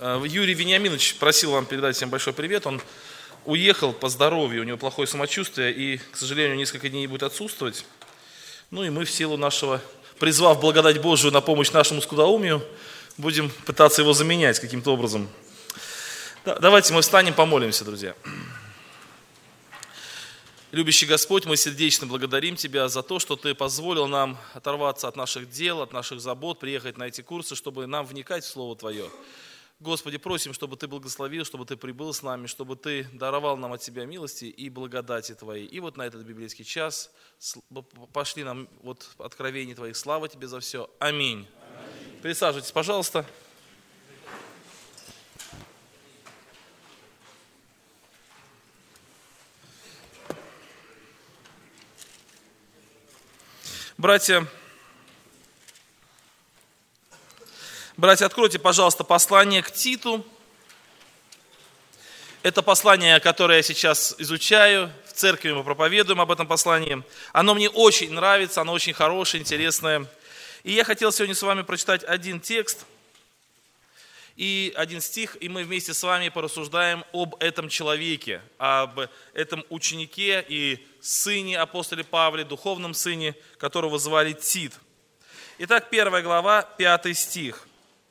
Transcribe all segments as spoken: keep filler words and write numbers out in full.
Юрий Вениаминович просил вам передать всем большой привет. Он уехал по здоровью, у него плохое самочувствие и, к сожалению, несколько дней будет отсутствовать. Ну и мы в силу нашего, призвав благодать Божию на помощь нашему скудоумию, будем пытаться его заменять каким-то образом. Давайте мы встанем, помолимся, друзья. Любящий Господь, мы сердечно благодарим Тебя за то, что Ты позволил нам оторваться от наших дел, от наших забот, приехать на эти курсы, чтобы нам вникать в Слово Твое. Господи, просим, чтобы Ты благословил, чтобы Ты прибыл с нами, чтобы Ты даровал нам от Тебя милости и благодати Твоей. И вот на этот библейский час пошли нам вот откровения Твоих. Слава Тебе за все. Аминь. Аминь. Присаживайтесь, пожалуйста. Братья, братья, откройте, пожалуйста, послание к Титу. Это послание, которое я сейчас изучаю, в церкви мы проповедуем об этом послании. Оно мне очень нравится, оно очень хорошее, интересное. И я хотел сегодня с вами прочитать один текст и один стих, и мы вместе с вами порассуждаем об этом человеке, об этом ученике и сыне апостола Павла, духовном сыне, которого звали Тит. Итак, первая глава, пятый стих.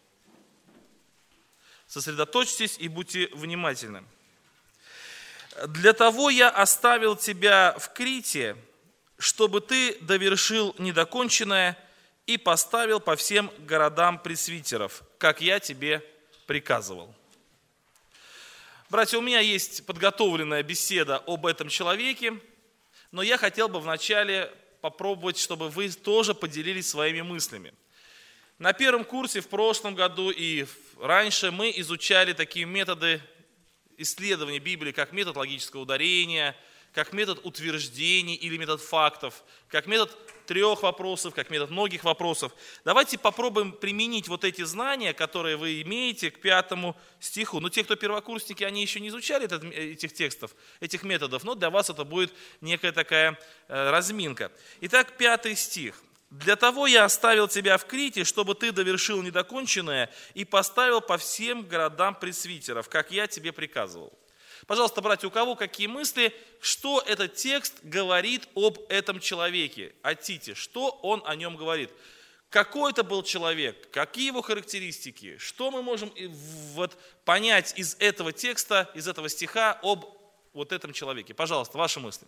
Сосредоточьтесь и будьте внимательны. «Для того я оставил тебя в Крите, чтобы ты довершил недоконченное и поставил по всем городам пресвитеров, как я тебе приказывал». Братья, у меня есть подготовленная беседа об этом человеке, но я хотел бы вначале попробовать, чтобы вы тоже поделились своими мыслями. На первом курсе в прошлом году и раньше мы изучали такие методы исследования Библии, как метод логического ударения, как метод утверждений или метод фактов, как метод трех вопросов, как метод многих вопросов. Давайте попробуем применить вот эти знания, которые вы имеете, к пятому стиху. Но те, кто первокурсники, они еще не изучали этот, этих текстов, этих методов, но для вас это будет некая такая э, разминка. Итак, пятый стих. «Для того я оставил тебя в Крите, чтобы ты довершил недоконченное и поставил по всем городам пресвитеров, как я тебе приказывал». Пожалуйста, братья, у кого какие мысли, что этот текст говорит об этом человеке, о Тите, что он о нем говорит? Какой это был человек, какие его характеристики, что мы можем вот понять из этого текста, из этого стиха об вот этом человеке? Пожалуйста, ваши мысли.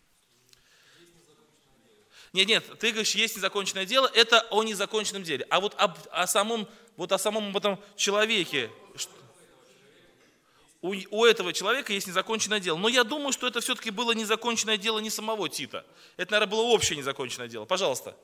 Нет, нет, ты говоришь, есть незаконченное дело, это о незаконченном деле. А вот об, о самом, вот о самом этом человеке, у, у этого человека есть незаконченное дело. Но я думаю, что это все-таки было незаконченное дело не самого Тита. Это, наверное, было общее незаконченное дело. Пожалуйста.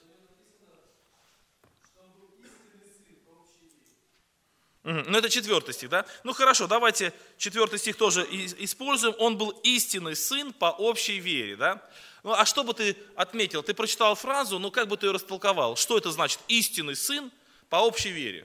Угу. Ну, это четвертый стих, да? Ну, хорошо, давайте четвертый стих тоже используем. Он был истинный сын по общей вере, да? Ну, а что бы ты отметил? Ты прочитал фразу, ну, как бы ты ее растолковал? Что это значит? Истинный сын по общей вере.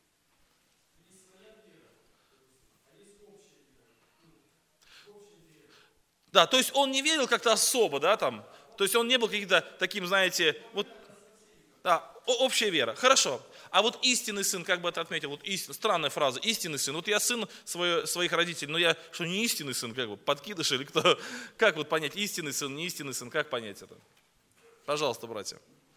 Да, то есть он не верил как-то особо, да, там? То есть он не был каким-то таким, знаете, вот, да, общая вера. Хорошо. А вот истинный сын, как бы это отметил, вот истин, странная фраза, истинный сын. Вот я сын свое, своих родителей, но я что, не истинный сын, как бы, подкидыш или кто? Как вот понять, истинный сын, не истинный сын, как понять это? Пожалуйста, братья.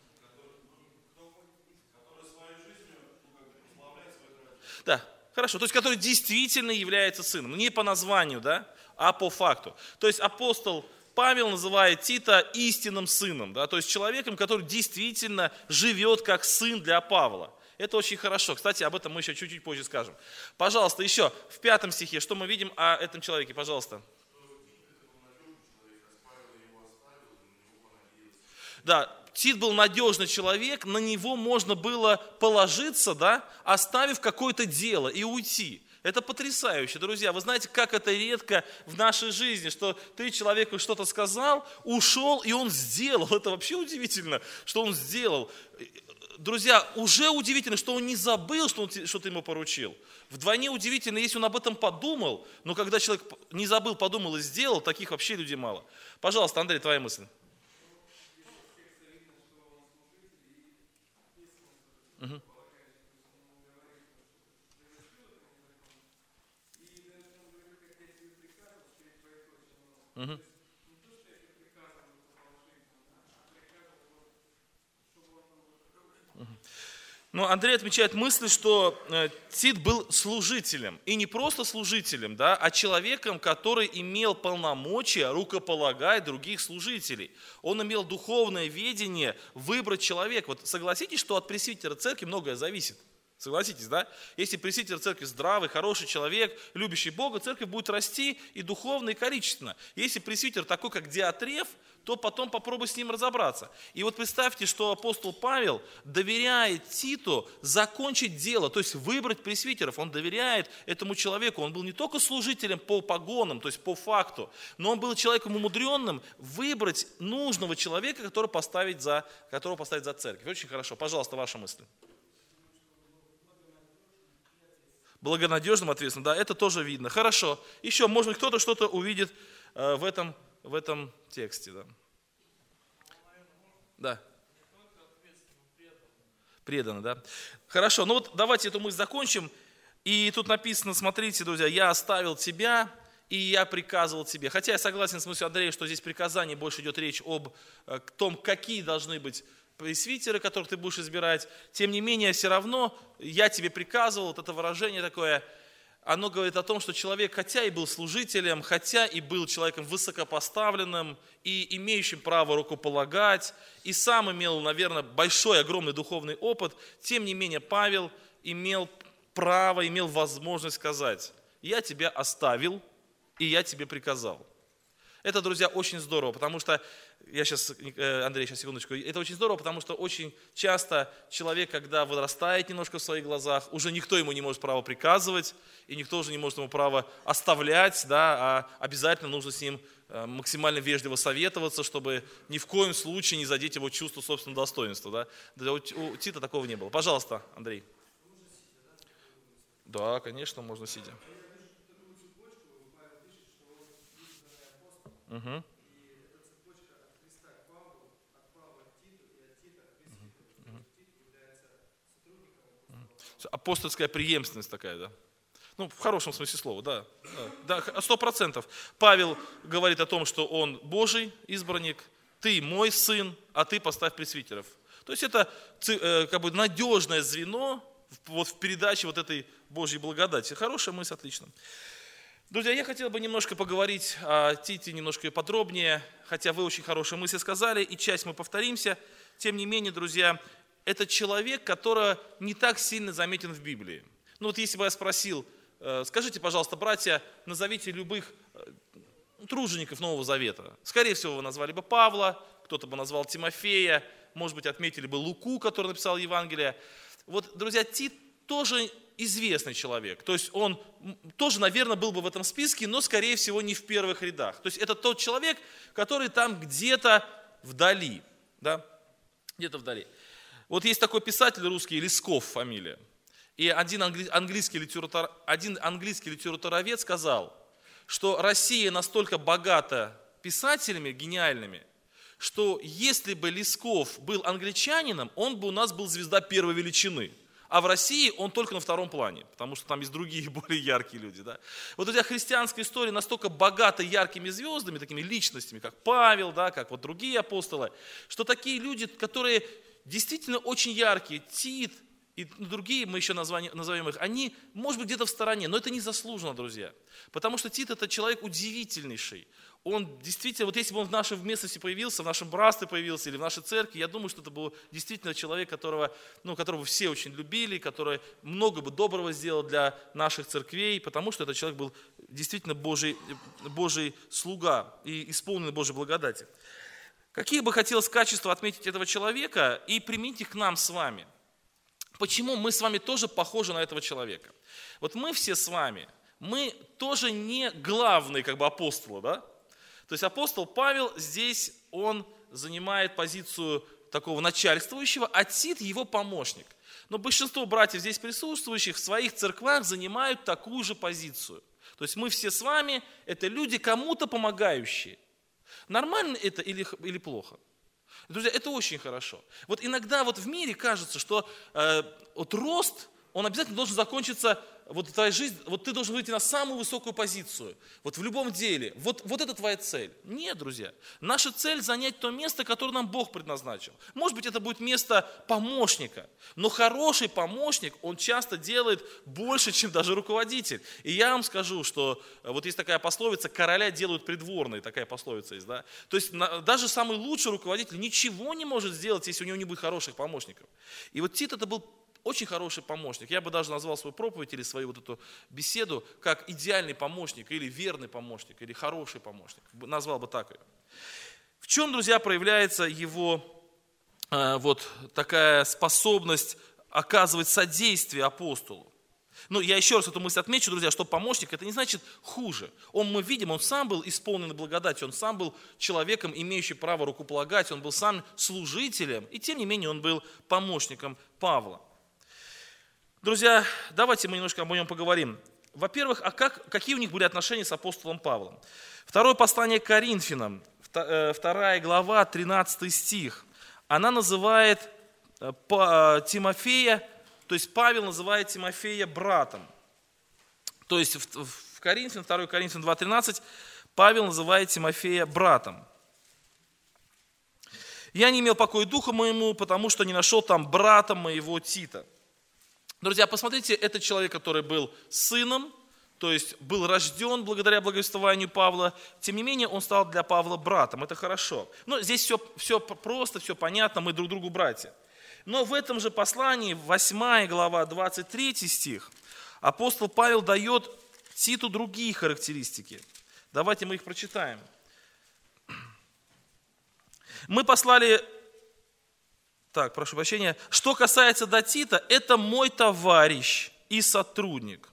Да, хорошо, то есть который действительно является сыном, не по названию, да, а по факту. То есть апостол Павел называет Тита истинным сыном, да, то есть человеком, который действительно живет как сын для Павла. Это очень хорошо. Кстати, об этом мы еще чуть-чуть позже скажем. Пожалуйста, еще в пятом стихе, что мы видим о этом человеке? Пожалуйста. Да, Тит был надежный человек, на него можно было положиться, да, оставив какое-то дело и уйти. Это потрясающе, друзья. Вы знаете, как это редко в нашей жизни, что ты человеку что-то сказал, ушел, и он сделал. Это вообще удивительно, что он сделал. Друзья, уже удивительно, что он не забыл, что, он, что ты ему поручил. Вдвойне удивительно, если он об этом подумал, но когда человек не забыл, подумал и сделал, таких вообще людей мало. Пожалуйста, Андрей, твоя мысль. Угу. Угу. Но Андрей отмечает мысль, что Тит был служителем. И не просто служителем, да, а человеком, который имел полномочия рукополагать других служителей. Он имел духовное видение выбрать человека. Вот согласитесь, что от пресвитера церкви многое зависит. Согласитесь, да? Если пресвитер церкви здравый, хороший человек, любящий Бога, церковь будет расти и духовно, и количественно. Если пресвитер такой, как Диатреф, то потом попробуй с ним разобраться. И вот представьте, что апостол Павел доверяет Титу закончить дело, то есть выбрать пресвитеров. Он доверяет этому человеку. Он был не только служителем по погонам, то есть по факту, но он был человеком умудренным выбрать нужного человека, которого поставить за, которого поставить за церковь. Очень хорошо. Пожалуйста, ваша мысль. Благонадежным, ответственным, да, это тоже видно. Хорошо. Еще, может быть, кто-то что-то увидит э, в, этом, в этом тексте. Да. Да. Предано, да. Хорошо, ну вот давайте эту мысль закончим. И тут написано, смотрите, друзья, я оставил тебя, и я приказывал тебе. Хотя я согласен с мыслью Андрея, что здесь приказание, больше идет речь об э, том, какие должны быть пресвитеры, которых ты будешь избирать. Тем не менее, все равно я тебе приказывал, вот это выражение такое, оно говорит о том, что человек, хотя и был служителем, хотя и был человеком высокопоставленным и имеющим право рукополагать, и сам имел, наверное, большой, огромный духовный опыт, тем не менее Павел имел право, имел возможность сказать: я тебя оставил, и я тебе приказал. Это, друзья, очень здорово, потому что, я сейчас, Андрей, сейчас секундочку, это очень здорово, потому что очень часто человек, когда вырастает немножко в своих глазах, уже никто ему не может право приказывать, и никто уже не может ему право оставлять, да, а обязательно нужно с ним максимально вежливо советоваться, чтобы ни в коем случае не задеть его чувство собственного достоинства. Да. У Тита такого не было. Пожалуйста, Андрей. Да, конечно, можно сидя. Угу. Апостольская преемственность такая, да? Ну, в хорошем смысле слова, да. Да, сто процентов. Павел говорит о том, что он Божий избранник, ты мой сын, а ты поставь пресвитеров. То есть это как бы надежное звено вот в передаче вот этой Божьей благодати. Хорошая мысль, отлично. Друзья, я хотел бы немножко поговорить о Тите, немножко подробнее, хотя вы очень хорошие мысли сказали, и часть мы повторимся. Тем не менее, друзья, это человек, который не так сильно заметен в Библии. Ну вот если бы я спросил, скажите, пожалуйста, братья, назовите любых тружеников Нового Завета. Скорее всего, вы назвали бы Павла, кто-то бы назвал Тимофея, может быть, отметили бы Луку, который написал Евангелие. Вот, друзья, Тит тоже известный человек. То есть он тоже, наверное, был бы в этом списке, но, скорее всего, не в первых рядах. То есть это тот человек, который там где-то вдали. Да? Где-то вдали. Вот есть такой писатель русский, Лесков фамилия. И один английский, литератур... один английский литературовед сказал, что Россия настолько богата писателями гениальными, что если бы Лесков был англичанином, он бы у нас был звезда первой величины. А в России он только на втором плане, потому что там есть другие, более яркие люди. Да? Вот у тебя христианская история настолько богата яркими звездами, такими личностями, как Павел, да, как вот другие апостолы, что такие люди, которые действительно очень яркие, Тит и другие, мы еще назваем, назовем их, они, может быть, где-то в стороне, но это не заслуженно, друзья. Потому что Тит – это человек удивительнейший. Он действительно, вот если бы он в нашей местности появился, в нашем братстве появился или в нашей церкви, я думаю, что это был действительно человек, которого, ну, которого все очень любили, который много бы доброго сделал для наших церквей, потому что этот человек был действительно Божий, Божий слуга и исполненный Божьей благодати. Какие бы хотелось качества отметить этого человека и применить их к нам с вами? Почему мы с вами тоже похожи на этого человека? Вот мы все с вами, мы тоже не главные как бы апостолы, да? То есть апостол Павел здесь, он занимает позицию такого начальствующего, а Тит его помощник. Но большинство братьев здесь присутствующих в своих церквах занимают такую же позицию. То есть мы все с вами, это люди, кому-то помогающие. Нормально это или, или плохо? Друзья, это очень хорошо. Вот иногда вот в мире кажется, что э, вот рост, он обязательно должен закончиться, вот твоя жизнь, вот ты должен выйти на самую высокую позицию, вот в любом деле, вот, вот это твоя цель. Нет, друзья, наша цель занять то место, которое нам Бог предназначил. Может быть, это будет место помощника, но хороший помощник, он часто делает больше, чем даже руководитель. И я вам скажу, что вот есть такая пословица, короля делают придворные, такая пословица есть, да? То есть даже самый лучший руководитель ничего не может сделать, если у него не будет хороших помощников. И вот Тит это был очень хороший помощник. Я бы даже назвал свою проповедь или свою вот эту беседу как идеальный помощник, или верный помощник, или хороший помощник. Назвал бы так ее. В чем, друзья, проявляется его э, вот такая способность оказывать содействие апостолу? Ну, я еще раз эту мысль отмечу, друзья, что помощник, это не значит хуже. Он, мы видим, он сам был исполнен благодатью, он сам был человеком, имеющим право рукополагать, он был сам служителем, и тем не менее он был помощником Павла. Друзья, давайте мы немножко об нем поговорим. Во-первых, а как, какие у них были отношения с апостолом Павлом? Второе послание к Коринфянам, вторая глава, тринадцатый стих. Она называет Тимофея, то есть Павел называет Тимофея братом. То есть в Коринфянам, второе Коринфянам два тринадцать, Павел называет Тимофея братом. «Я не имел покоя духа моему, потому что не нашел там брата моего Тита». Друзья, посмотрите, это человек, который был сыном, то есть был рожден благодаря благовествованию Павла, тем не менее он стал для Павла братом, это хорошо. Но здесь все, все просто, все понятно, мы друг другу братья. Но в этом же послании, восьмая глава, двадцать третий стих, апостол Павел дает Титу другие характеристики. Давайте мы их прочитаем. Мы послали... Так, прошу прощения. Что касается до Тита, это мой товарищ и сотрудник.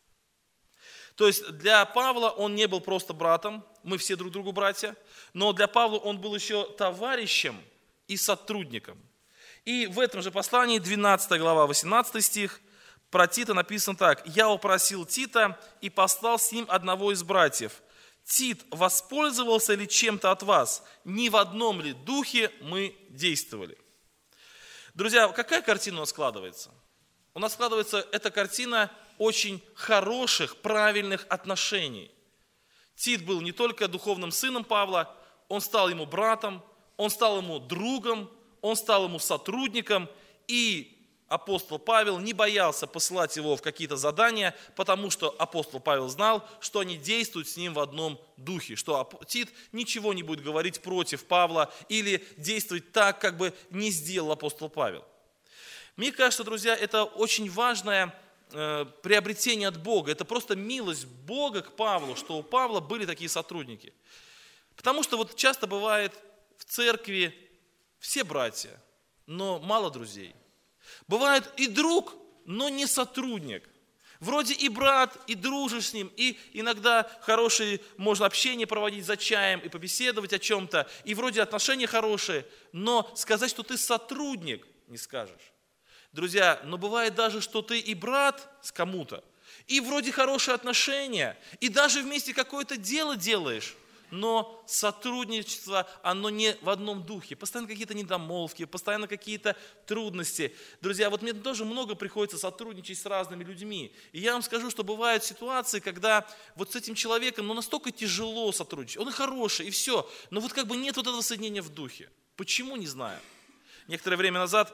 То есть для Павла он не был просто братом, мы все друг другу братья, но для Павла он был еще товарищем и сотрудником. И в этом же послании, двенадцатая глава, восемнадцатый стих, про Тита написано так. «Я упросил Тита и послал с ним одного из братьев. Тит воспользовался ли чем-то от вас? Ни в одном ли духе мы действовали?» Друзья, какая картина у нас складывается? У нас складывается эта картина очень хороших, правильных отношений. Тит был не только духовным сыном Павла, он стал ему братом, он стал ему другом, он стал ему сотрудником, и апостол Павел не боялся посылать его в какие-то задания, потому что апостол Павел знал, что они действуют с ним в одном духе, что Тит ничего не будет говорить против Павла или действовать так, как бы не сделал апостол Павел. Мне кажется, друзья, это очень важное э, приобретение от Бога, это просто милость Бога к Павлу, что у Павла были такие сотрудники. Потому что вот часто бывает в церкви все братья, но мало друзей. Бывает и друг, но не сотрудник. Вроде и брат, и дружишь с ним, и иногда хорошие, можно общение проводить за чаем и побеседовать о чем-то, и вроде отношения хорошие, но сказать, что ты сотрудник, не скажешь. Друзья, но бывает даже, что ты и брат с кому-то, и вроде хорошие отношения, и даже вместе какое-то дело делаешь, но сотрудничество, оно не в одном духе. Постоянно какие-то недомолвки, постоянно какие-то трудности. Друзья, вот мне тоже много приходится сотрудничать с разными людьми. И я вам скажу, что бывают ситуации, когда вот с этим человеком ну, настолько тяжело сотрудничать. Он и хороший, и все. Но вот как бы нет вот этого соединения в духе. Почему, не знаю. Некоторое время назад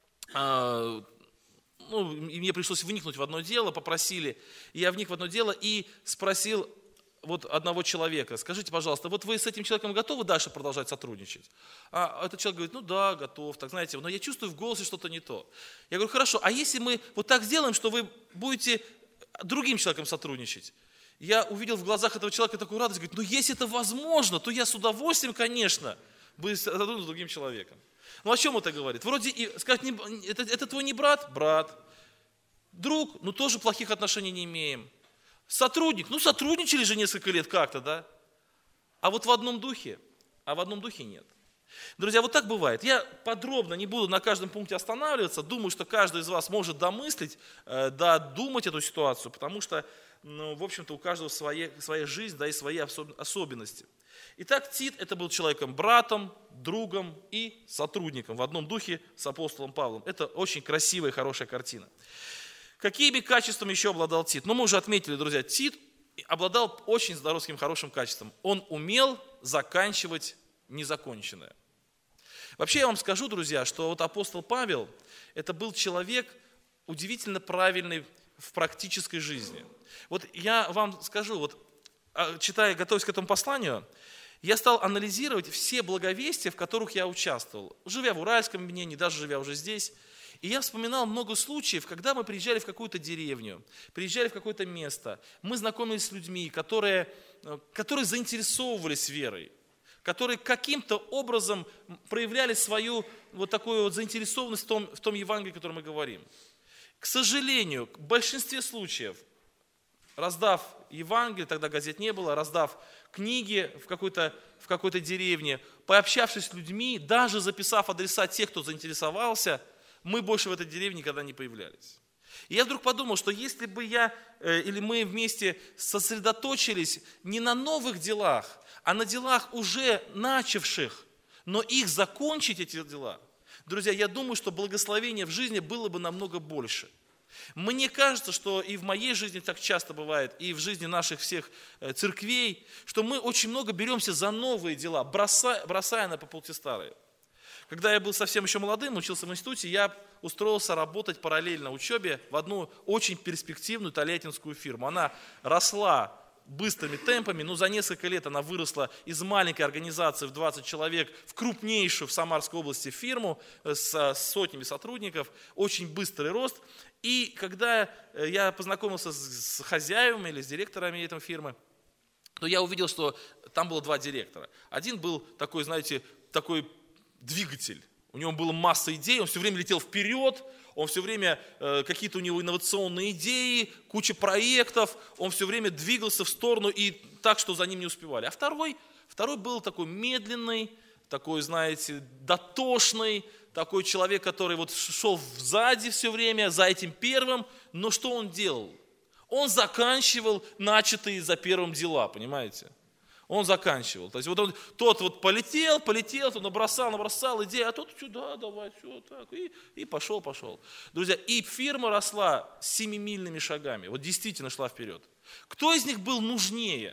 э, ну, мне пришлось вникнуть в одно дело, попросили. И я вник в одно дело и спросил вот одного человека: скажите, пожалуйста, вот вы с этим человеком готовы дальше продолжать сотрудничать? А этот человек говорит: ну да, готов, так знаете, но я чувствую в голосе что-то не то. Я говорю: хорошо, а если мы вот так сделаем, что вы будете другим человеком сотрудничать? Я увидел в глазах этого человека такую радость, говорит: ну если это возможно, то я с удовольствием, конечно, буду сотрудничать с другим человеком. Ну о чем это говорит? Вроде и сказать, не, это, это твой не брат? Брат. Друг? Ну тоже плохих отношений не имеем. Сотрудник, ну сотрудничали же несколько лет как-то, да? А вот в одном духе, а в одном духе нет. Друзья, вот так бывает. Я подробно не буду на каждом пункте останавливаться, думаю, что каждый из вас может домыслить, э, додумать эту ситуацию, потому что, ну, в общем-то, у каждого своя, своя жизнь, да, и свои особенности. Итак, Тит это был человеком, братом, другом и сотрудником в одном духе с апостолом Павлом. Это очень красивая и хорошая картина. Какими качествами еще обладал Тит? Ну, мы уже отметили, друзья, Тит обладал очень здоровским, хорошим качеством. Он умел заканчивать незаконченное. Вообще я вам скажу, друзья, что вот апостол Павел, это был человек удивительно правильный в практической жизни. Вот я вам скажу, вот читая, готовясь к этому посланию, я стал анализировать все благовестия, в которых я участвовал, живя в Уральском объединении, даже живя уже здесь. И я вспоминал много случаев, когда мы приезжали в какую-то деревню, приезжали в какое-то место, мы знакомились с людьми, которые, которые заинтересовывались верой, которые каким-то образом проявляли свою вот такую вот заинтересованность в том, в том Евангелии, о котором мы говорим. К сожалению, в большинстве случаев, раздав Евангелие, тогда газет не было, раздав книги в какой-то, в какой-то деревне, пообщавшись с людьми, даже записав адреса тех, кто заинтересовался, мы больше в этой деревне никогда не появлялись. И я вдруг подумал, что если бы я э, или мы вместе сосредоточились не на новых делах, а на делах уже начавших, но их закончить, эти дела, друзья, я думаю, что благословение в жизни было бы намного больше. Мне кажется, что и в моей жизни так часто бывает, и в жизни наших всех церквей, что мы очень много беремся за новые дела, бросая, бросая на полпути старые. Когда я был совсем еще молодым, учился в институте, я устроился работать параллельно учебе в одну очень перспективную тольяттинскую фирму. Она росла быстрыми темпами, но за несколько лет она выросла из маленькой организации в двадцать человек в крупнейшую в Самарской области фирму с сотнями сотрудников, очень быстрый рост. И когда я познакомился с хозяевами или с директорами этой фирмы, то я увидел, что там было два директора. Один был такой, знаете, такой двигатель. У него была масса идей, он все время летел вперед, он все время, э, какие-то у него инновационные идеи, куча проектов, он все время двигался в сторону и так, что за ним не успевали. А второй, второй был такой медленный, такой, знаете, дотошный, такой человек, который вот шел сзади все время, за этим первым, но что он делал? Он заканчивал начатые за первым дела, понимаете? Он заканчивал. То есть вот он, тот вот полетел, полетел, тот набросал, набросал идеи, а тот сюда, давай, все так, и, и пошел, пошел. Друзья, и фирма росла семимильными шагами, вот действительно шла вперед. Кто из них был нужнее?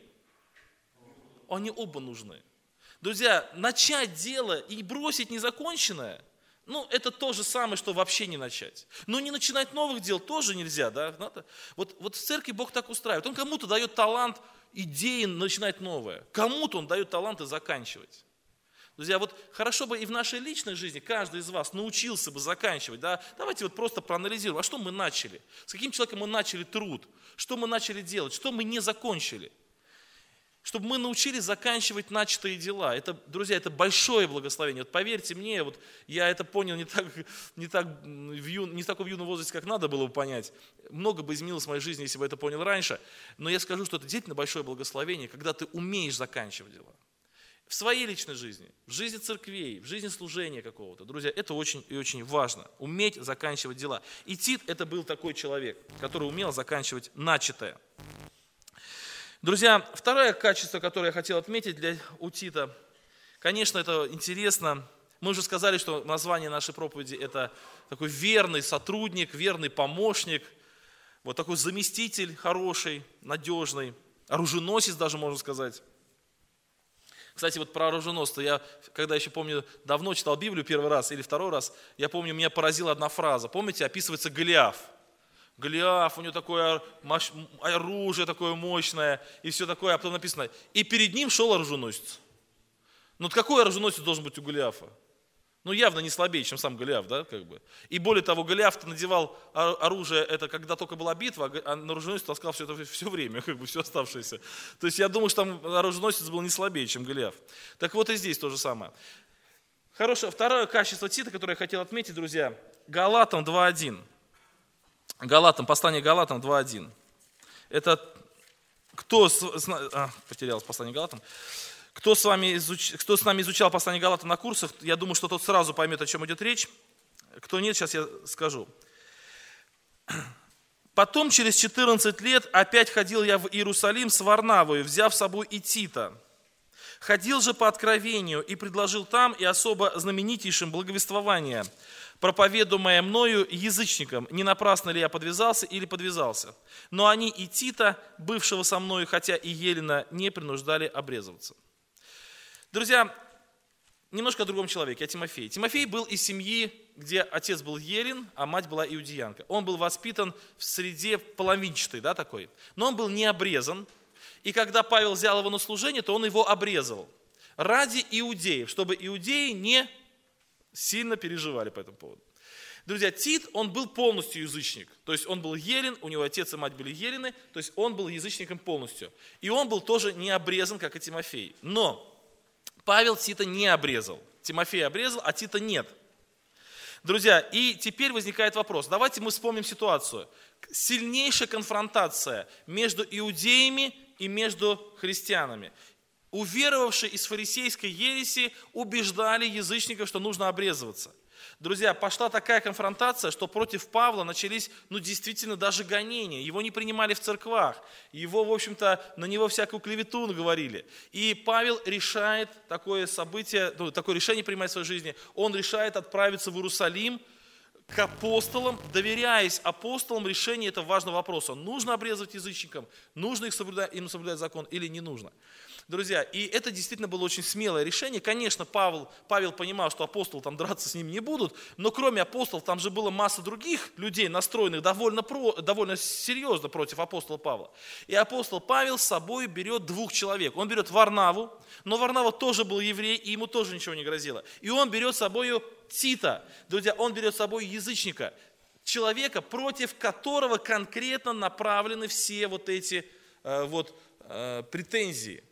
Они оба нужны. Друзья, начать дело и бросить незаконченное, ну, это то же самое, что вообще не начать. Но не начинать новых дел тоже нельзя, да? Вот, вот в церкви Бог так устраивает. Он кому-то дает талант, идеи начинать новое. Кому-то Он дает таланты заканчивать. Друзья, вот хорошо бы и в нашей личной жизни каждый из вас научился бы заканчивать. Да? Давайте вот просто проанализируем, а что мы начали? С каким человеком мы начали труд? Что мы начали делать? Что мы не закончили? Чтобы мы научились заканчивать начатые дела. Это, друзья, это большое благословение. Вот поверьте мне, вот я это понял не, так, не, так, в ю, не в таком юном возрасте, как надо было бы понять. Много бы изменилось в моей жизни, если бы это понял раньше. Но я скажу, что это действительно большое благословение, когда ты умеешь заканчивать дела. В своей личной жизни, в жизни церквей, в жизни служения какого-то. Друзья, это очень и очень важно. Уметь заканчивать дела. И Тит это был такой человек, который умел заканчивать начатое. Друзья, второе качество, которое я хотел отметить для у Тита, конечно, это интересно. Мы уже сказали, что название нашей проповеди – это такой верный сотрудник, верный помощник, вот такой заместитель хороший, надежный, оруженосец даже, можно сказать. Кстати, вот про оруженосца, я, когда еще помню, давно читал Библию первый раз или второй раз, я помню, меня поразила одна фраза. Помните, описывается Голиаф. Голиаф, у него такое оружие такое мощное, и все такое, а потом написано, и перед ним шел оруженосец. Ну, какой оруженосец должен быть у Голиафа? Ну, явно не слабее, чем сам Голиаф, да, как бы. И более того, Голиаф-то надевал оружие, это когда только была битва, а оруженосец таскал все это все время, как бы, все оставшееся. То есть, я думаю, что там оруженосец был не слабее, чем Голиаф. Так вот и здесь то же самое. Хорошее, второе качество Тита, которое я хотел отметить, друзья, Галатам два один. Галатам, послание Галатам два один. Это кто, а, потерялось послание Галатам. Кто с, вами изуч... кто с нами изучал послание Галатам на курсах, я думаю, что тот сразу поймет, о чем идет речь. Кто нет, сейчас я скажу. Потом, через четырнадцать лет, опять ходил я в Иерусалим с Варнавою, взяв с собой и Тита. Ходил же по откровению и предложил там и особо знаменитейшим благовествование, проповедуемое мною язычникам, не напрасно ли я подвязался или подвязался. Но они и Тита, бывшего со мною, хотя и Елена, не принуждали обрезываться. Друзья, немножко о другом человеке, о Тимофее. Тимофей был из семьи, где отец был еллин, а мать была иудеянка. Он был воспитан в среде половинчатой, да, такой. Но он был не обрезан. И когда Павел взял его на служение, то он его обрезал. Ради иудеев, чтобы иудеи не сильно переживали по этому поводу. Друзья, Тит, он был полностью язычник. То есть он был еллин, у него отец и мать были еллины, то есть он был язычником полностью. И он был тоже не обрезан, как и Тимофей. Но Павел Тита не обрезал. Тимофей обрезал, а Тита нет. Друзья, и теперь возникает вопрос. Давайте мы вспомним ситуацию. Сильнейшая конфронтация между иудеями и между христианами. Уверовавшие из фарисейской ереси убеждали язычников, что нужно обрезываться. Друзья, пошла такая конфронтация, что против Павла начались, ну, действительно, даже гонения. Его не принимали в церквах. Его, в общем-то, на него всякую клевету говорили. И Павел решает такое событие, ну, такое решение принимать в своей жизни. Он решает отправиться в Иерусалим к апостолам, доверяясь апостолам решению этого важного вопроса. Нужно обрезывать язычникам, нужно их соблюдать, им соблюдать закон или не нужно. Друзья, и это действительно было очень смелое решение. Конечно, Павел, Павел понимал, что апостолы там драться с ним не будут, но кроме апостолов там же была масса других людей, настроенных довольно, про, довольно серьезно против апостола Павла. И апостол Павел с собой берет двух человек. Он берет Варнаву, но Варнава тоже был еврей, и ему тоже ничего не грозило. И он берет с собой Тита. Друзья, он берет с собой язычника, человека, против которого конкретно направлены все вот эти э, вот, э, претензии.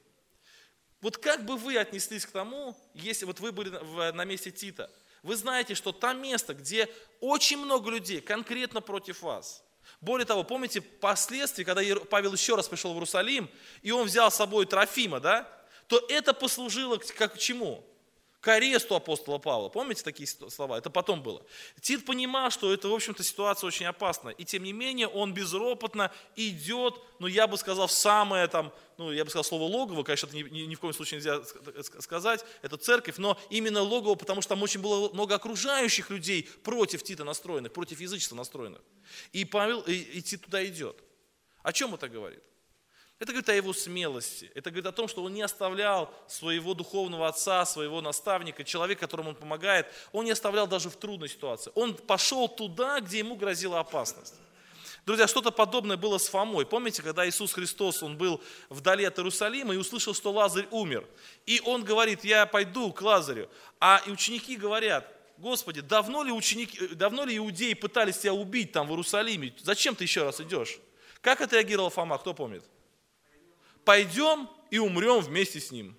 Вот как бы вы отнеслись к тому, если вот вы были на месте Тита? Вы знаете, что там место, где очень много людей конкретно против вас. Более того, помните последствия, когда Павел еще раз пришел в Иерусалим, и он взял с собой Трофима, да? То это послужило как к чему? К аресту апостола Павла. Помните такие слова? Это потом было. Тит понимал, что это, в общем-то, ситуация очень опасная. И тем не менее, он безропотно идет, ну, я бы сказал, в самое там, ну, я бы сказал слово логово, конечно, это ни, ни, ни в коем случае нельзя сказать, это церковь, но именно логово, потому что там очень было много окружающих людей против Тита настроенных, против язычества настроенных. И Павел, и, и Тит туда идет. О чем это говорит? Это говорит о его смелости. Это говорит о том, что он не оставлял своего духовного отца, своего наставника, человека, которому он помогает. Он не оставлял даже в трудной ситуации. Он пошел туда, где ему грозила опасность. Друзья, что-то подобное было с Фомой. Помните, когда Иисус Христос, он был вдали от Иерусалима и услышал, что Лазарь умер. И он говорит, я пойду к Лазарю. А и ученики говорят, Господи, давно ли, ученики, давно ли иудеи пытались тебя убить там в Иерусалиме? Зачем ты еще раз идешь? Как отреагировал Фома, кто помнит? Пойдем и умрем вместе с ним.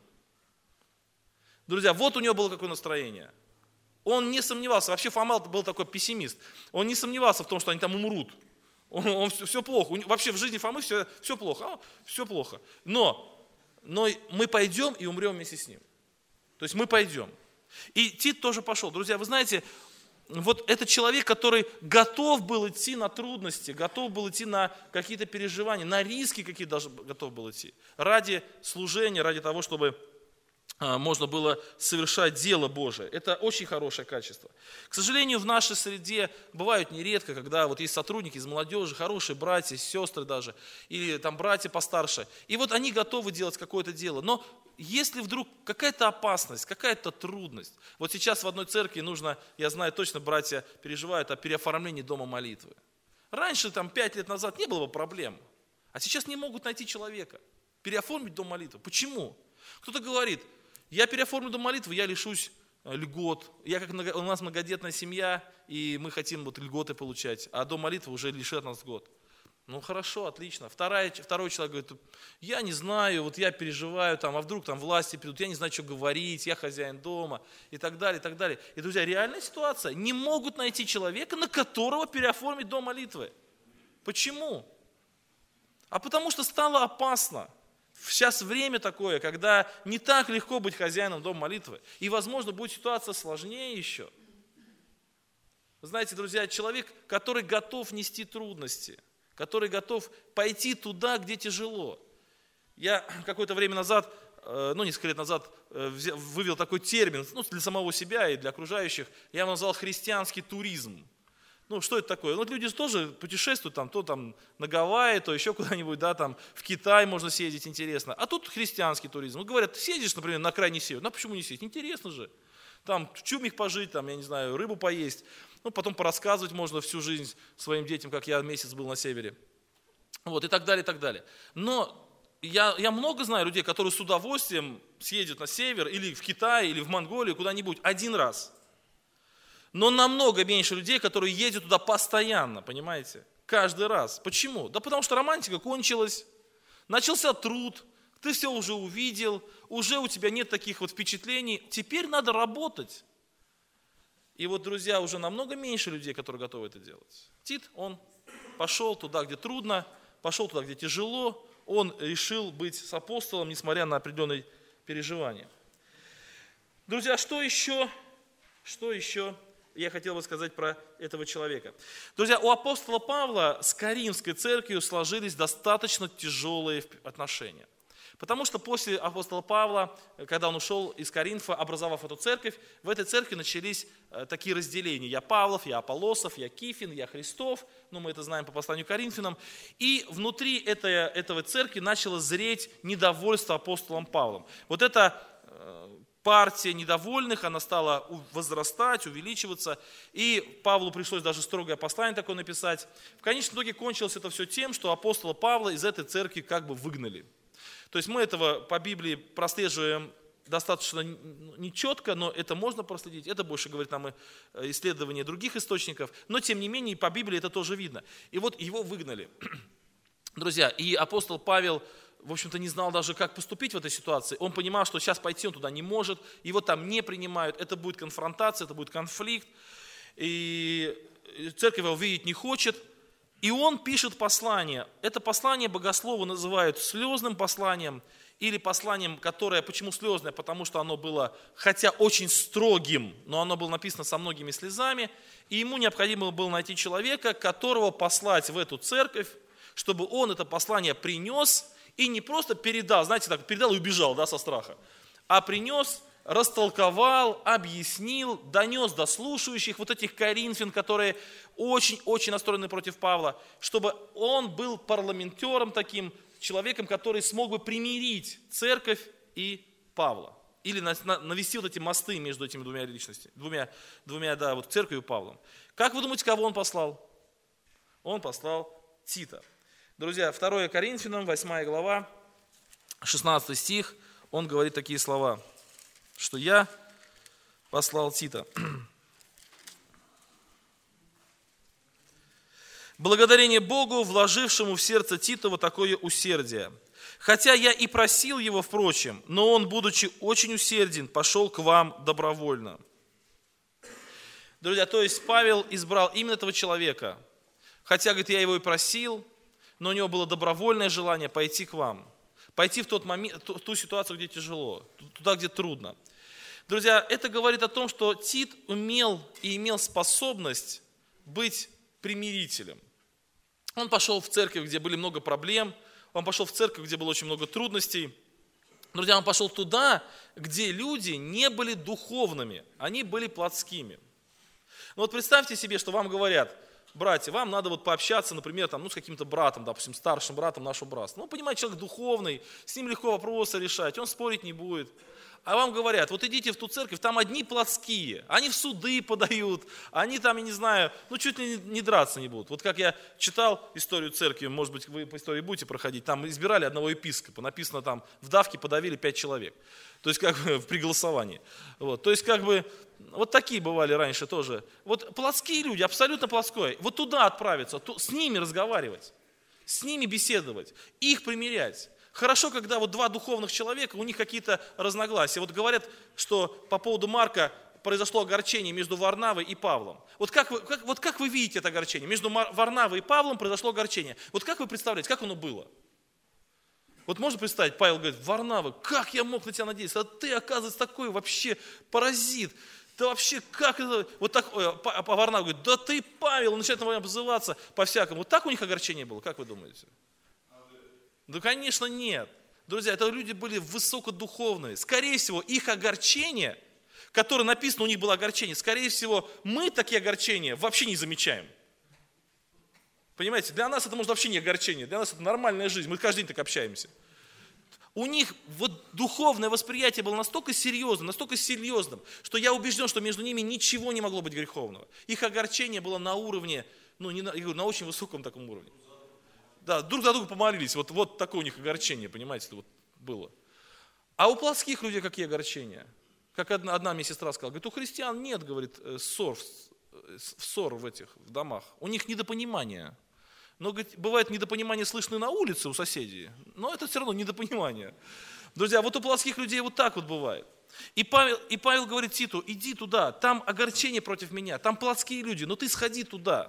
Друзья, вот у него было какое настроение. Он не сомневался, вообще Фома был такой пессимист. Он не сомневался в том, что они там умрут. Он, он, все, все плохо. Вообще в жизни Фомы все, все плохо. Все плохо. Но, но мы пойдем и умрем вместе с ним. То есть мы пойдем. И Тит тоже пошел. Друзья, вы знаете, вот это человек, который готов был идти на трудности, готов был идти на какие-то переживания, на риски какие даже готов был идти. Ради служения, ради того, чтобы можно было совершать дело Божие. Это очень хорошее качество. К сожалению, в нашей среде бывают нередко, когда вот есть сотрудники из молодежи, хорошие братья, сестры даже, или там братья постарше, и вот они готовы делать какое-то дело, но если вдруг какая-то опасность, какая-то трудность, вот сейчас в одной церкви нужно, я знаю точно, братья переживают о переоформлении дома молитвы. Раньше, там, пять лет назад не было бы проблем, а сейчас не могут найти человека, переоформить дом молитвы. Почему? Кто-то говорит, я переоформлю дом молитвы, я лишусь льгот. Я как у нас многодетная семья, и мы хотим вот льготы получать, а дом молитвы уже лишит нас год. Ну хорошо, отлично. Вторая, второй человек говорит, я не знаю, вот я переживаю, там, а вдруг там власти придут, я не знаю, что говорить, я хозяин дома и так далее, и так далее. И, друзья, реальная ситуация. Не могут найти человека, на которого переоформить дом молитвы. Почему? А потому что стало опасно. Сейчас время такое, когда не так легко быть хозяином дома молитвы. И, возможно, будет ситуация сложнее еще. Вы знаете, друзья, человек, который готов нести трудности, который готов пойти туда, где тяжело. Я какое-то время назад ну, несколько лет назад вывел такой термин, ну, для самого себя и для окружающих, я его назвал христианский туризм. Ну, что это такое? Ну, люди тоже путешествуют, там, то там на Гавайи, то еще куда-нибудь, да, там в Китай можно съездить, интересно. А тут христианский туризм. Ну, говорят, съездишь, например, на крайний север, ну, а почему не съездить? Интересно же. Там в чумих пожить, там, я не знаю, рыбу поесть. Ну, потом порассказывать можно всю жизнь своим детям, как я месяц был на севере. Вот, и так далее, и так далее. Но я, я много знаю людей, которые с удовольствием съездят на север, или в Китай, или в Монголию, куда-нибудь один раз. Но намного меньше людей, которые ездят туда постоянно, понимаете? Каждый раз. Почему? Да потому что романтика кончилась, начался труд, ты все уже увидел, уже у тебя нет таких вот впечатлений, теперь надо работать. И вот, друзья, уже намного меньше людей, которые готовы это делать. Тит, он пошел туда, где трудно, пошел туда, где тяжело, он решил быть с апостолом, несмотря на определенные переживания. Друзья, что еще, что еще я хотел бы сказать про этого человека? Друзья, у апостола Павла с Коринфской церковью сложились достаточно тяжелые отношения. Потому что после апостола Павла, когда он ушел из Коринфа, образовав эту церковь, в этой церкви начались такие разделения. Я Павлов, я Аполлосов, я Кифин, я Христов. Ну, мы это знаем по посланию к Коринфянам. И внутри этой, этой церкви начало зреть недовольство апостолом Павлом. Вот эта партия недовольных, она стала возрастать, увеличиваться. И Павлу пришлось даже строгое послание такое написать. В конечном итоге кончилось это все тем, что апостола Павла из этой церкви как бы выгнали. То есть мы этого по Библии прослеживаем достаточно нечетко, но это можно проследить. Это больше говорит нам исследования других источников. Но тем не менее по Библии это тоже видно. И вот его выгнали. Друзья, и апостол Павел, в общем-то, не знал даже, как поступить в этой ситуации. Он понимал, что сейчас пойти он туда не может, его там не принимают, это будет конфронтация, это будет конфликт. И церковь его видеть не хочет. И он пишет послание. Это послание богословы называют слезным посланием или посланием, которое, почему слезное? Потому что оно было, хотя очень строгим, но оно было написано со многими слезами, и ему необходимо было найти человека, которого послать в эту церковь, чтобы он это послание принес и не просто передал, знаете, так передал и убежал, да, со страха, а принес, растолковал, объяснил, донес до слушающих вот этих коринфян, которые очень-очень настроены против Павла, чтобы он был парламентером таким, человеком, который смог бы примирить церковь и Павла. Или навести вот эти мосты между этими двумя личностями, двумя, двумя да, вот церковью и Павлом. Как вы думаете, кого он послал? Он послал Тита. Друзья, второе Коринфянам, восьмая глава, шестнадцатый стих, он говорит такие слова, что я послал Тита. Благодарение Богу, вложившему в сердце Титова такое усердие. Хотя я и просил его, впрочем, но он, будучи очень усерден, пошел к вам добровольно. Друзья, то есть Павел избрал именно этого человека. Хотя, говорит, я его и просил, но у него было добровольное желание пойти к вам. Пойти в, тот момент, в ту ситуацию, где тяжело, туда, где трудно. Друзья, это говорит о том, что Тит умел и имел способность быть примирителем. Он пошел в церковь, где были много проблем, он пошел в церковь, где было очень много трудностей. Друзья, он пошел туда, где люди не были духовными, они были плотскими. Ну вот представьте себе, что вам говорят: братья, вам надо вот пообщаться, например, там, ну, с каким-то братом, допустим, старшим братом нашего братства. Ну, понимаете, человек духовный, с ним легко вопросы решать, он спорить не будет. А вам говорят: вот идите в ту церковь, там одни плотские, они в суды подают, они там, я не знаю, ну чуть ли не драться не будут. Вот как я читал историю церкви, может быть, вы по истории будете проходить, там избирали одного епископа, написано там, в давке подавили пять человек, то есть как бы при голосовании. Вот, то есть как бы, вот такие бывали раньше тоже. Вот плотские люди, абсолютно плотской, вот туда отправиться, с ними разговаривать, с ними беседовать, их примирять. Хорошо, когда вот два духовных человека, у них какие-то разногласия. Вот говорят, что по поводу Марка произошло огорчение между Варнавой и Павлом. Вот как вы, как, вот как вы видите это огорчение? Между Варнавой и Павлом произошло огорчение. Вот как вы представляете, как оно было? Вот можно представить, Павел говорит: Варнава, как я мог на тебя надеяться? А ты, оказывается, такой вообще паразит. Да вообще, как это? Вот так, а Варнава говорит: да ты, Павел, начинает на меня обзываться по-всякому. Вот так у них огорчение было, как вы думаете? Да, конечно, нет. Друзья, это люди были высокодуховные. Скорее всего, их огорчение, которое написано, у них было огорчение, скорее всего, мы такие огорчения вообще не замечаем. Понимаете, для нас это может вообще не огорчение, для нас это нормальная жизнь, мы каждый день так общаемся. У них вот духовное восприятие было настолько серьезным, настолько серьезным, что я убежден, что между ними ничего не могло быть греховного. Их огорчение было на уровне, ну, не на, я говорю, на очень высоком таком уровне. Да, друг за друга помолились, вот, вот такое у них огорчение, понимаете, вот было. А у плотских людей какие огорчения? Как одна, одна мне сестра сказала, говорит, у христиан нет, говорит, ссор, ссор в этих в домах, у них недопонимание. Но, говорит, бывает недопонимание слышно на улице у соседей, но это все равно недопонимание. Друзья, вот у плотских людей вот так вот бывает. И Павел, и Павел говорит Титу, иди туда, там огорчение против меня, там плотские люди, но ты сходи туда.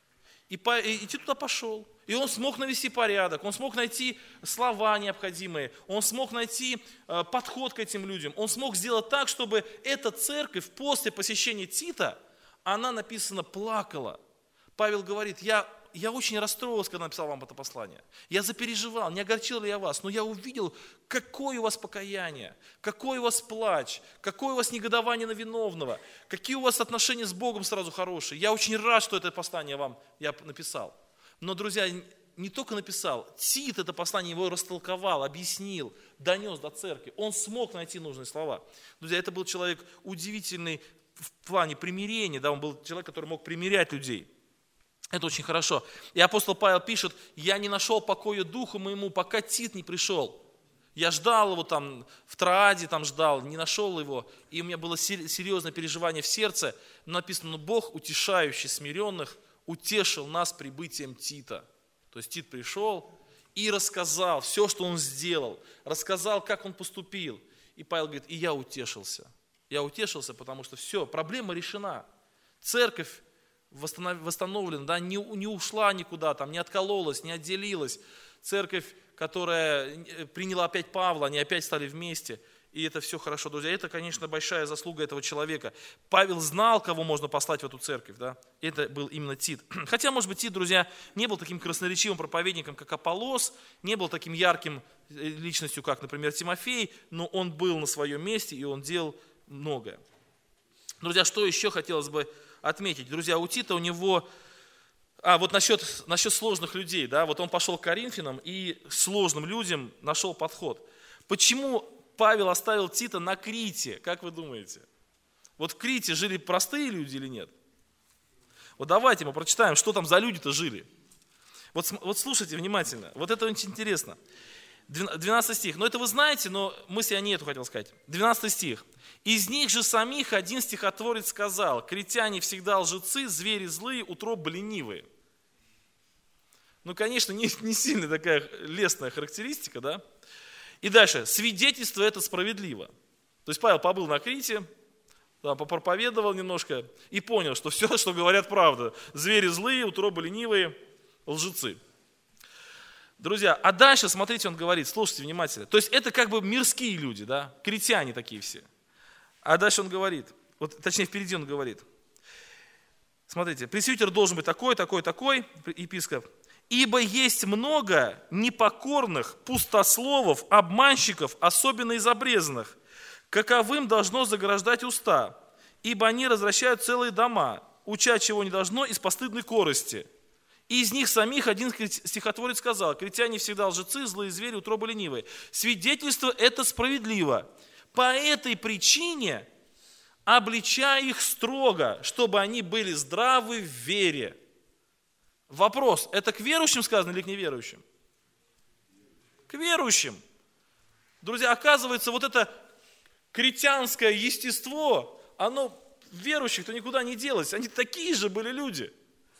И, и, и Тит туда пошел. И он смог навести порядок, он смог найти слова необходимые, он смог найти э, подход к этим людям, он смог сделать так, чтобы эта церковь после посещения Тита, она, написано, плакала. Павел говорит, я, я очень расстроился, когда написал вам это послание. Я запереживал, не огорчил ли я вас, но я увидел, какое у вас покаяние, какой у вас плач, какое у вас негодование на виновного, какие у вас отношения с Богом сразу хорошие. Я очень рад, что это послание вам я написал. Но, друзья, не только написал, Тит это послание его растолковал, объяснил, донес до церкви. Он смог найти нужные слова. Друзья, это был человек удивительный в плане примирения, да, он был человек, который мог примирять людей. Это очень хорошо. И апостол Павел пишет, я не нашел покоя духу моему, пока Тит не пришел. Я ждал его там, в Трааде там ждал, не нашел его, и у меня было серьезное переживание в сердце. Но написано, но Бог, утешающий смиренных, утешил нас прибытием Тита. То есть Тит пришел и рассказал все, что он сделал, рассказал, как он поступил. И Павел говорит, и я утешился. Я утешился, потому что все, проблема решена. Церковь восстановлена, да, не, не ушла никуда, там, не откололась, не отделилась. Церковь, которая приняла опять Павла, они опять стали вместе. И это все хорошо, друзья. Это, конечно, большая заслуга этого человека. Павел знал, кого можно послать в эту церковь. Да? Это был именно Тит. Хотя, может быть, Тит, друзья, не был таким красноречивым проповедником, как Аполлос, не был таким ярким личностью, как, например, Тимофей, но он был на своем месте, и он делал многое. Друзья, что еще хотелось бы отметить? Друзья, у Тита у него... А, вот насчет, насчет сложных людей, да, вот он пошел к Коринфянам и сложным людям нашел подход. Почему Павел оставил Тита на Крите, как вы думаете? Вот в Крите жили простые люди или нет? Вот давайте мы прочитаем, что там за люди-то жили. Вот, вот слушайте внимательно, вот это очень интересно. двенадцатый стих, ну это вы знаете, но мысли я не эту хотел сказать. двенадцатый стих. Из них же самих один стихотворец сказал, критяне всегда лжецы, звери злые, утробы ленивые. Ну, конечно, не, не сильно такая лестная характеристика, да? И дальше, свидетельство это справедливо. То есть Павел побыл на Крите, да, попроповедовал немножко и понял, что все, что говорят, правда. Звери злые, утробы ленивые, лжецы. Друзья, а дальше, смотрите, он говорит, слушайте внимательно. То есть это как бы мирские люди, да, критяне такие все. А дальше он говорит, вот, точнее впереди он говорит. Смотрите, пресвитер должен быть такой, такой, такой, епископ. Ибо есть много непокорных, пустословов, обманщиков, особенно из обрезанных. Каковым должно заграждать уста, ибо они развращают целые дома, уча чего не должно из постыдной корости. И из них самих один стихотворец сказал, критяне всегда лжецы, злые звери, утробы ленивые. Свидетельство это справедливо. По этой причине обличай их строго, чтобы они были здравы в вере. Вопрос, это к верующим сказано или к неверующим? К верующим. Друзья, оказывается, вот это критянское естество, оно верующих-то никуда не делось. Они такие же были люди.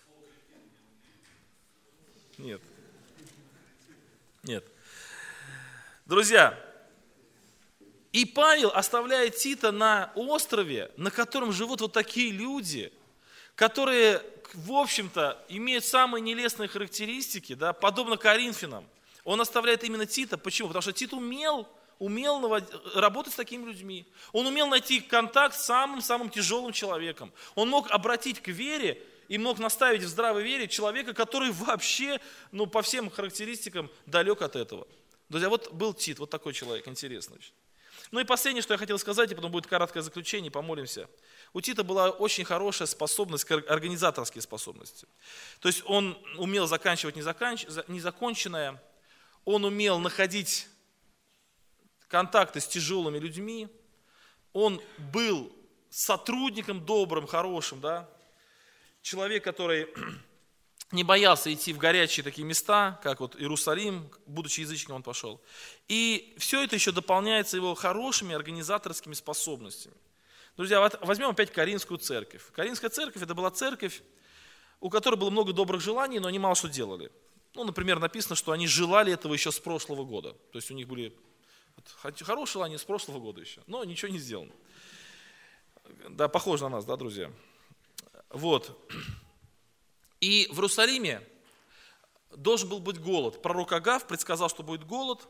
Нет. Нет. Друзья, и Павел оставляет Тита на острове, на котором живут вот такие люди, которые, в общем-то, имеют самые нелестные характеристики, да, подобно Коринфянам. Он оставляет именно Тита. Почему? Потому что Тит умел, умел работать с такими людьми. Он умел найти контакт с самым-самым тяжелым человеком. Он мог обратить к вере и мог наставить в здравой вере человека, который вообще, ну, по всем характеристикам далек от этого. Друзья, вот был Тит, вот такой человек, интересный очень. Ну и последнее, что я хотел сказать, и потом будет короткое заключение, помолимся. У Тита была очень хорошая способность, организаторские способности. То есть он умел заканчивать незаконченное, он умел находить контакты с тяжелыми людьми, он был сотрудником добрым, хорошим, да, человек, который не боялся идти в горячие такие места, как вот Иерусалим, будучи язычником, он пошел. И все это еще дополняется его хорошими организаторскими способностями. Друзья, вот возьмем опять Коринфскую церковь. Коринфская церковь, это была церковь, у которой было много добрых желаний, но они мало что делали. Ну, например, написано, что они желали этого еще с прошлого года. То есть у них были хорошие желания с прошлого года еще, но ничего не сделано. Да, похоже на нас, да, друзья? Вот. И в Иерусалиме должен был быть голод. Пророк Агав предсказал, что будет голод.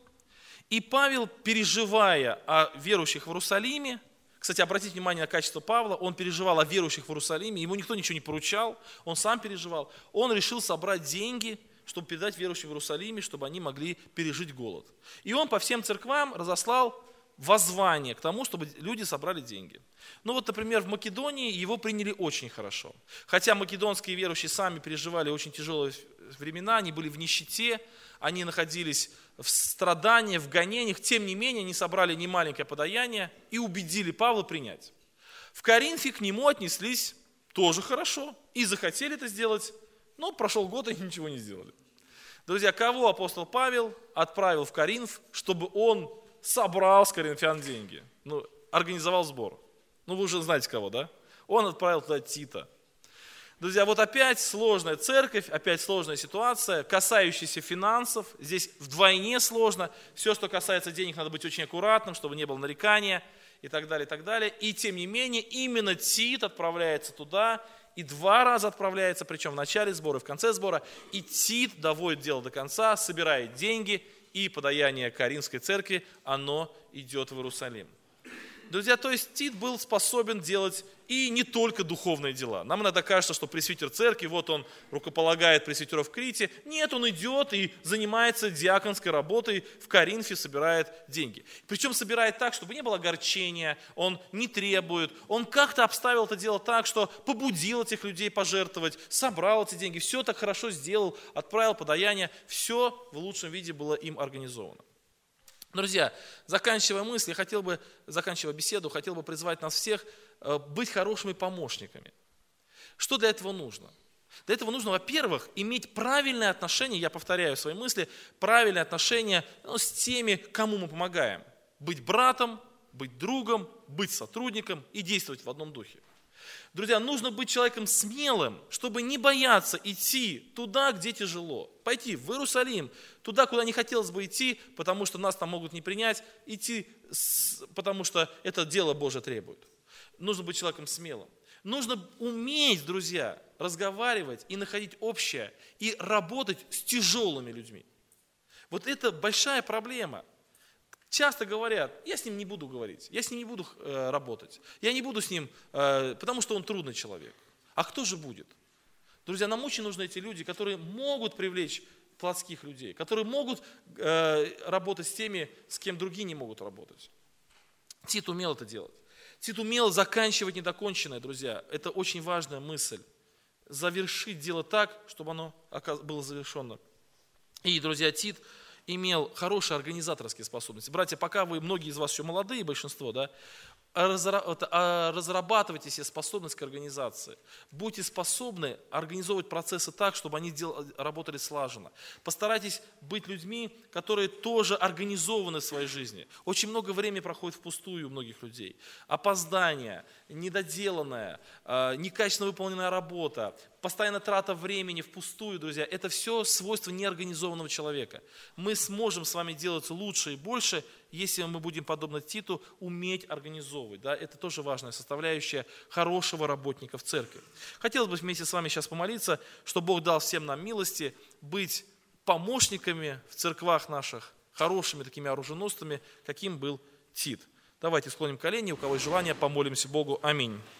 И Павел, переживая о верующих в Иерусалиме, кстати, обратите внимание на качество Павла, он переживал о верующих в Иерусалиме, ему никто ничего не поручал, он сам переживал. Он решил собрать деньги, чтобы передать верующим в Иерусалиме, чтобы они могли пережить голод. И он по всем церквам разослал воззвание к тому, чтобы люди собрали деньги. Ну вот, например, в Македонии его приняли очень хорошо. Хотя македонские верующие сами переживали очень тяжелые времена, они были в нищете, они находились в страдании, в гонениях, тем не менее они собрали немаленькое подаяние и убедили Павла принять. В Коринфе к нему отнеслись тоже хорошо и захотели это сделать, но прошел год и ничего не сделали. Друзья, кого апостол Павел отправил в Коринф, чтобы он собрал с коринфян деньги, ну, организовал сбор. Ну, вы уже знаете кого, да? Он отправил туда Тита. Друзья, вот опять сложная церковь, опять сложная ситуация, касающаяся финансов. Здесь вдвойне сложно. Все, что касается денег, надо быть очень аккуратным, чтобы не было нарекания и так далее, и так далее. И тем не менее, именно Тит отправляется туда, и два раза отправляется, причем в начале сбора и в конце сбора. И Тит доводит дело до конца, собирает деньги, и подаяние Коринфской церкви, оно идет в Иерусалим. Друзья, то есть Тит был способен делать и не только духовные дела. Нам иногда кажется, что пресвитер церкви, вот он рукополагает пресвитеров в Крите. Нет, он идет и занимается диаконской работой в Коринфе, собирает деньги. Причем собирает так, чтобы не было огорчения, он не требует. Он как-то обставил это дело так, что побудил этих людей пожертвовать, собрал эти деньги, все так хорошо сделал, отправил подаяние. Все в лучшем виде было им организовано. Друзья, заканчивая мысль, я хотел бы, заканчивая беседу, хотел бы призвать нас всех быть хорошими помощниками. Что для этого нужно? Для этого нужно, во-первых, иметь правильное отношение, я повторяю свои мысли, правильное отношение, ну, с теми, кому мы помогаем. Быть братом, быть другом, быть сотрудником и действовать в одном духе. Друзья, нужно быть человеком смелым, чтобы не бояться идти туда, где тяжело. Пойти в Иерусалим, туда, куда не хотелось бы идти, потому что нас там могут не принять, идти, потому что это дело Божие требует. Нужно быть человеком смелым. Нужно уметь, друзья, разговаривать и находить общее, и работать с тяжелыми людьми. Вот это большая проблема. Часто говорят, я с ним не буду говорить, я с ним не буду э, работать, я не буду с ним, э, потому что он трудный человек. А кто же будет? Друзья, нам очень нужны эти люди, которые могут привлечь плотских людей, которые могут э, работать с теми, с кем другие не могут работать. Тит умел это делать. Тит умел заканчивать недоконченное, друзья. Это очень важная мысль. Завершить дело так, чтобы оно было завершено. И, друзья, Тит имел хорошие организаторские способности. Братья, пока вы, многие из вас еще молодые, большинство, да, разрабатывайте себе способность к организации. Будьте способны организовывать процессы так, чтобы они работали слаженно. Постарайтесь быть людьми, которые тоже организованы в своей жизни. Очень много времени проходит впустую у многих людей. Опоздание, недоделанная, некачественно выполненная работа, постоянная трата времени впустую, друзья, это все свойства неорганизованного человека. Мы сможем с вами делать лучше и больше, если мы будем, подобно Титу, уметь организовывать. Да? Это тоже важная составляющая хорошего работника в церкви. Хотелось бы вместе с вами сейчас помолиться, чтобы Бог дал всем нам милости быть помощниками в церквах наших, хорошими такими оруженосцами, каким был Тит. Давайте склоним колени, у кого есть желание, помолимся Богу. Аминь.